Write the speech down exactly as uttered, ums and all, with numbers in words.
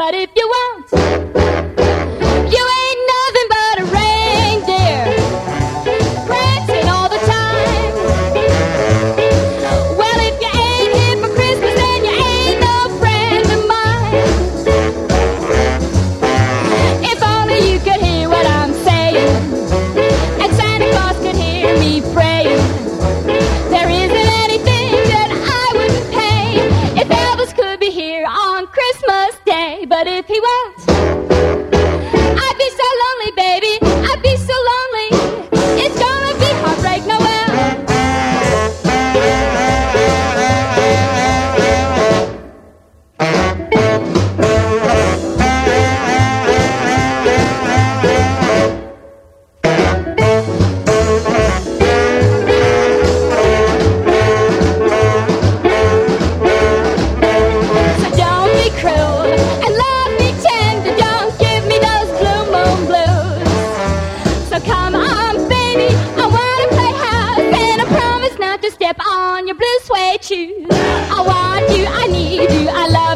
But if you won't, you ain't nothing but a reindeer, prancing all the time. Well, if you ain't here for Christmas, then you ain't no friend of mine. If only you could hear what I'm saying, and Santa Claus could hear me praying. There isn't anything that I wouldn't pay if Elvis could be here on Christmas Day. But if he won't, I'd be so lonely, baby, I'd be so lonely. It's gonna be Heartbreak Noel. So don't be cruel and love me tender. Don't give me those blue moon blues. So come on, baby, I wanna play house, and I promise not to step on your blue suede shoes. I want you, I need you, I love